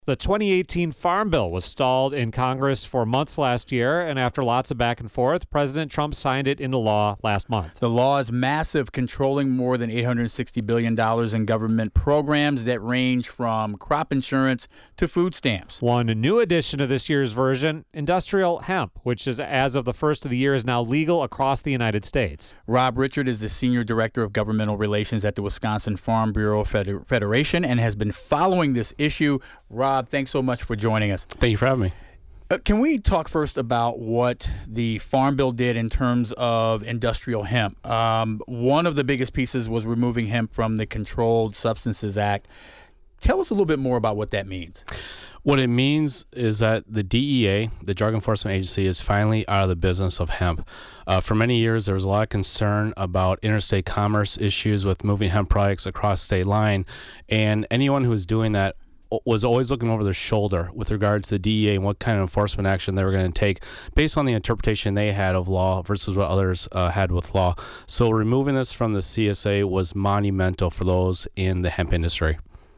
The 2018 Farm Bill was stalled in Congress for months last year, and after lots of back and forth, President Trump signed it into law last month. The law is massive, controlling more than $860 billion in government programs that range from crop insurance to food stamps. One new addition to this year's version, industrial hemp, which is as of the first of the year is now legal across the United States. Rob Richard is the Senior Director of Governmental Relations at the Wisconsin Farm Bureau Federation and has been following this issue. Rob, thanks so much for joining us. Thank you for having me. Can we talk first about what the Farm Bill did in terms of industrial hemp? One of the biggest pieces was removing hemp from the Controlled Substances Act. Tell us a little bit more about what that means. What it means is that the DEA, the Drug Enforcement Agency, is finally out of the business of hemp. For many years, there was a lot of concern about interstate commerce issues with moving hemp products across state line, and anyone who was doing that was always looking over their shoulder with regard to the DEA and what kind of enforcement action they were going to take based on the interpretation they had of law versus what others had with law. So removing this from the CSA was monumental for those in the hemp industry.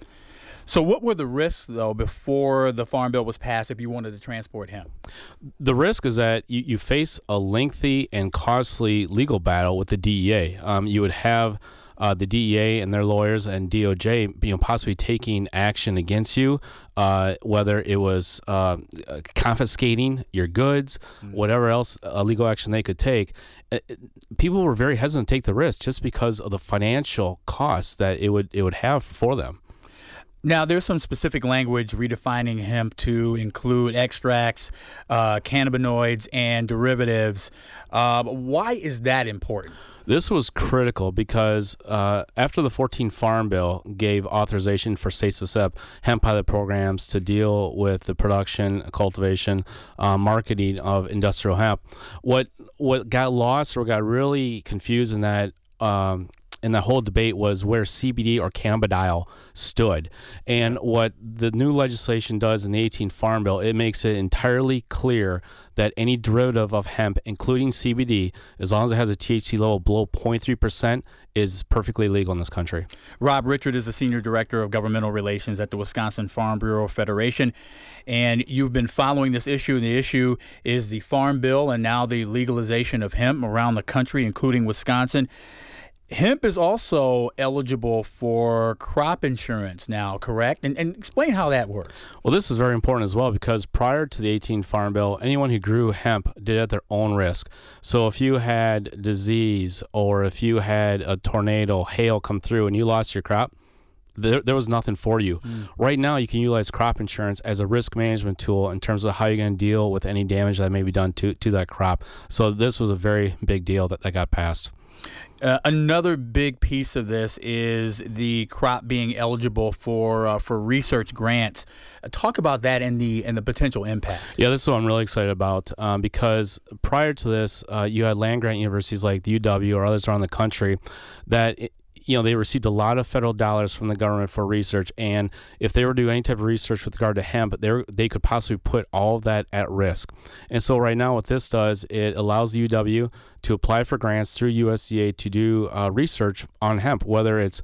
So what were the risks, though, before the Farm Bill was passed if you wanted to transport hemp? The risk is that you face a lengthy and costly legal battle with the DEA. You would have the DEA and their lawyers and DOJ, possibly taking action against you, whether it was confiscating your goods, whatever else legal action they could take. People were very hesitant to take the risk just because of the financial costs that it would have for them. Now, there's some specific language redefining hemp to include extracts, cannabinoids, and derivatives. Why is that important? This was critical because after the 14 Farm Bill gave authorization for states to set up hemp pilot programs to deal with the production, cultivation, marketing of industrial hemp, what got lost or got really confused in that whole debate was where CBD or cannabidiol stood. And what the new legislation does in the 18 Farm Bill, it makes it entirely clear that any derivative of hemp, including CBD, as long as it has a THC level below 0.3%, is perfectly legal in this country. Rob Richard is the Senior Director of Governmental Relations at the Wisconsin Farm Bureau Federation, and you've been following this issue. The issue is the Farm Bill and now the legalization of hemp around the country, including Wisconsin. Hemp is also eligible for crop insurance now, correct? And explain how that works. Well, this is very important as well because prior to the 18 Farm Bill, anyone who grew hemp did it at their own risk. So if you had disease or if you had a tornado, hail come through and you lost your crop, there was nothing for you. Right now, you can utilize crop insurance as a risk management tool in terms of how you're going to deal with any damage that may be done to that crop. So this was a very big deal that got passed. Another big piece of this is the crop being eligible for research grants. Talk about that and the potential impact. Yeah, this is what I'm really excited about because prior to this, you had land-grant universities like the UW or others around the country that they received a lot of federal dollars from the government for research, and if they were to do any type of research with regard to hemp, they could possibly put all of that at risk. And so right now what this does, it allows the UW to apply for grants through USDA to do research on hemp, whether it's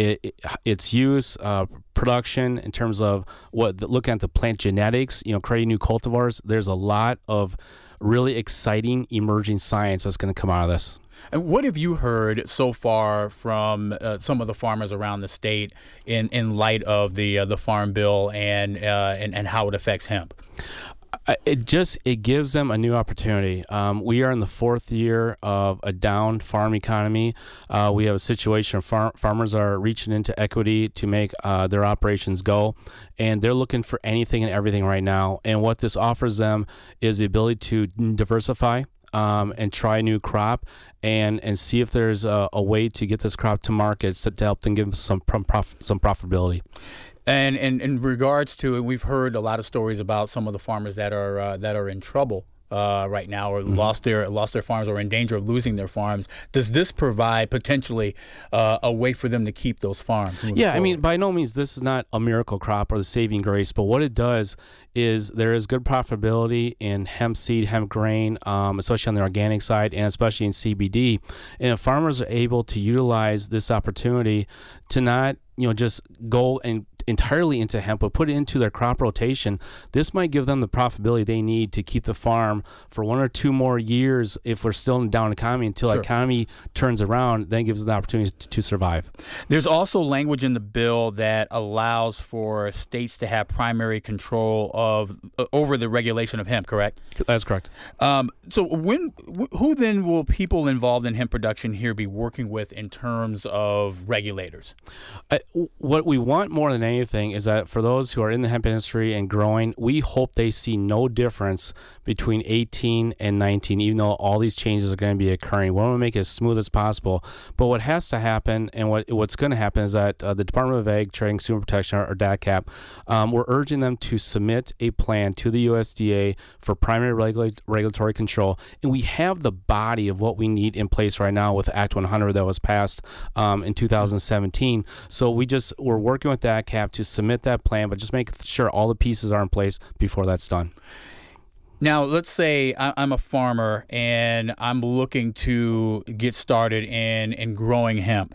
its use, production, in terms of looking at the plant genetics, creating new cultivars. There's a lot of really exciting emerging science that's going to come out of this. And what have you heard so far from some of the farmers around the state in light of the Farm Bill and how it affects hemp? It gives them a new opportunity. We are in the fourth year of a down farm economy. We have a situation where farmers are reaching into equity to make their operations go, and they're looking for anything and everything right now. And what this offers them is the ability to diversify and try a new crop and see if there's a way to get this crop to market to help them give some profitability. And in regards to it, we've heard a lot of stories about some of the farmers that are in trouble right now, or lost their farms, or in danger of losing their farms. Does this provide potentially a way for them to keep those farms? Yeah, forward? I mean, by no means this is not a miracle crop or the saving grace, but what it does is there is good profitability in hemp seed, hemp grain, especially on the organic side and especially in CBD. And if farmers are able to utilize this opportunity to not just go and entirely into hemp, but put it into their crop rotation, this might give them the profitability they need to keep the farm for 1 or 2 more years if we're still in a down economy until the economy turns around, then gives them the opportunity to survive. There's also language in the bill that allows for states to have primary control over the regulation of hemp, correct? That's correct. So who then will people involved in hemp production here be working with in terms of regulators? What we want more than anything is that for those who are in the hemp industry and growing, we hope they see no difference between 18 and 19, even though all these changes are going to be occurring. We want to make it as smooth as possible. But what has to happen and what's going to happen is that the Department of Ag, Trade and Consumer Protection, or DACCAP, we're urging them to submit a plan to the USDA for primary regulatory control. And we have the body of what we need in place right now with Act 100 that was passed in 2017. So we're working with DACCAP to submit that plan, but just make sure all the pieces are in place before that's done. Now, let's say I'm a farmer and I'm looking to get started in growing hemp.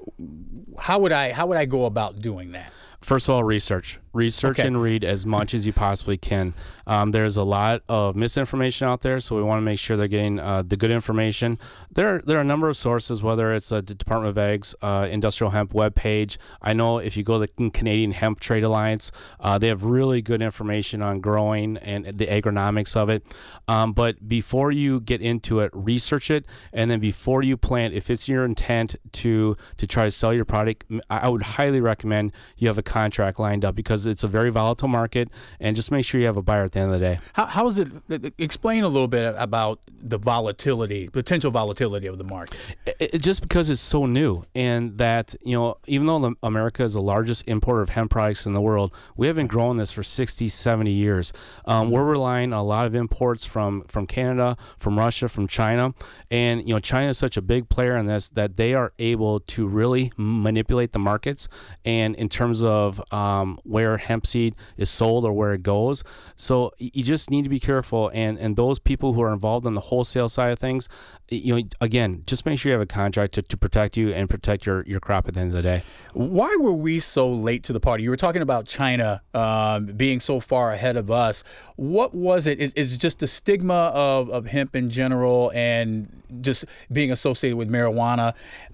How would I go about doing that? First of all, research and read as much as you possibly can. There's a lot of misinformation out there, so we want to make sure they're getting the good information. There are a number of sources, whether it's the Department of Ag's Industrial Hemp webpage. I know if you go to the Canadian Hemp Trade Alliance, they have really good information on growing and the agronomics of it. But before you get into it, research it, and then before you plant, if it's your intent to try to sell your product, I would highly recommend you have a contract lined up, because it's a very volatile market, and just make sure you have a buyer at the end of the day. How is it? Explain a little bit about the potential volatility of the market. Just because it's so new, and that, even though America is the largest importer of hemp products in the world, we haven't grown this for 60, 70 years. We're relying on a lot of imports from Canada, from Russia, from China, and China is such a big player in this that they are able to really manipulate the markets, and in terms of where hemp seed is sold or where it goes. So you just need to be careful, and those people who are involved in the wholesale side of things, again, just make sure you have a contract to protect you and protect your crop at the end of the day. Why were we so late to the party? You were talking about China being so far ahead of us. What was it? Is it just the stigma of hemp in general and just being associated with marijuana?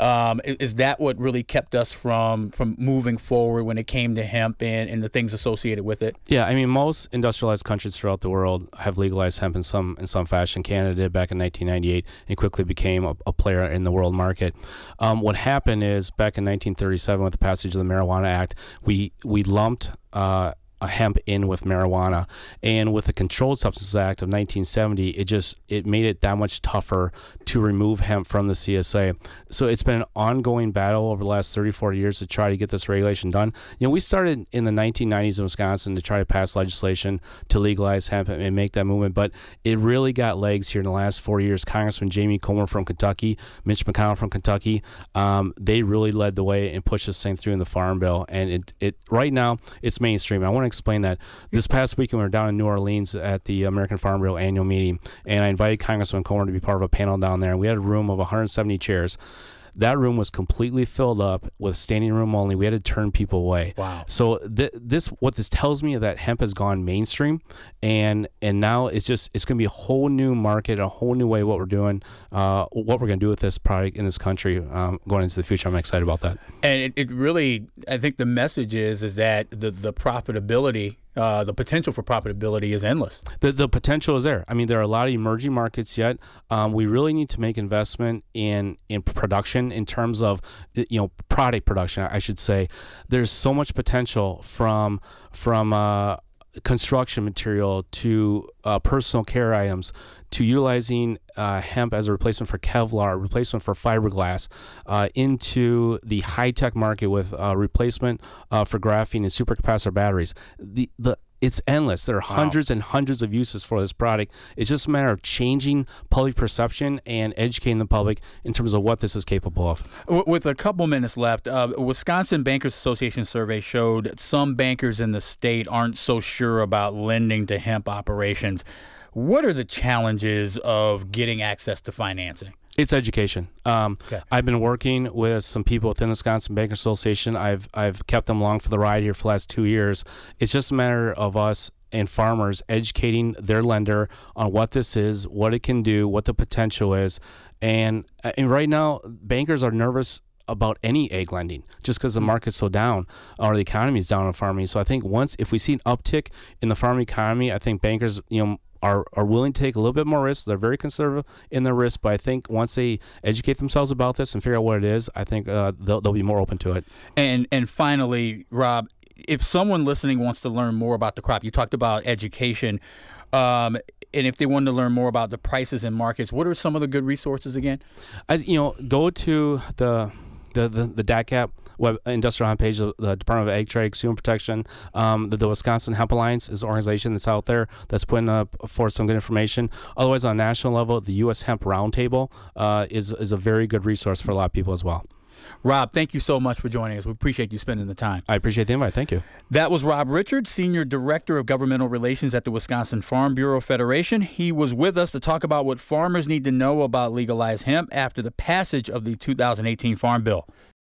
Is that what really kept us from moving forward when it came to hemp and the things associated with it? Yeah, I mean, most industrialized countries throughout the world have legalized hemp in some fashion. Canada did back in 1998 and quickly became a player in the world market. What happened is back in 1937, with the passage of the Marijuana Act, we lumped hemp in with marijuana, and with the Controlled Substances Act of 1970, it made it that much tougher to remove hemp from the CSA. So it's been an ongoing battle over the last 30-40 years to try to get this regulation done. We started in the 1990s in Wisconsin to try to pass legislation to legalize hemp and make that movement, but it really got legs here in the last 4 years. Congressman Jamie Comer from Kentucky, Mitch McConnell from Kentucky, they really led the way and pushed this thing through in the Farm Bill, and it right now it's mainstream. I want to explain that. This past weekend we were down in New Orleans at the American Farm Bureau annual meeting, and I invited Congressman Comer to be part of a panel down there, and we had a room of 170 chairs. That room was completely filled up with standing room only. We had to turn people away. Wow. So what this tells me is that hemp has gone mainstream, and now it's going to be a whole new market, a whole new way what we're doing, what we're going to do with this product in this country going into the future. I'm excited about that. And it really, I think the message is that the profitability, the potential for profitability is endless. The potential is there. I mean, there are a lot of emerging markets yet. We really need to make investment in production, in terms of product production, I should say. There's so much potential from construction material to personal care items, to utilizing hemp as a replacement for Kevlar, replacement for fiberglass, into the high-tech market with replacement for graphene and supercapacitor batteries. It's endless. There are hundreds and hundreds of uses for this product. It's just a matter of changing public perception and educating the public in terms of what this is capable of. With a couple minutes left, Wisconsin Bankers Association survey showed some bankers in the state aren't so sure about lending to hemp operations. What are the challenges of getting access to financing? It's education. I've been working with some people within the Wisconsin Bankers Association. I've kept them along for the ride here for the last 2 years. It's just a matter of us and farmers educating their lender on what this is, what it can do, what the potential is. And right now, bankers are nervous about any ag lending just because the market's so down or the economy is down in farming. So I think if we see an uptick in the farming economy, I think bankers, are willing to take a little bit more risk. They're very conservative in their risk, but I think once they educate themselves about this and figure out what it is, I think they'll be more open to it. And finally, Rob, if someone listening wants to learn more about the crop, you talked about education, and if they wanted to learn more about the prices and markets, what are some of the good resources again? Go to the DACAP web industrial homepage of the Department of Ag Trade, Consumer Protection. The Wisconsin Hemp Alliance is an organization that's out there that's putting up for some good information. Otherwise, on a national level, the U.S. Hemp Roundtable is a very good resource for a lot of people as well. Rob, thank you so much for joining us. We appreciate you spending the time. I appreciate the invite. Thank you. That was Rob Richards, Senior Director of Governmental Relations at the Wisconsin Farm Bureau Federation. He was with us to talk about what farmers need to know about legalized hemp after the passage of the 2018 Farm Bill.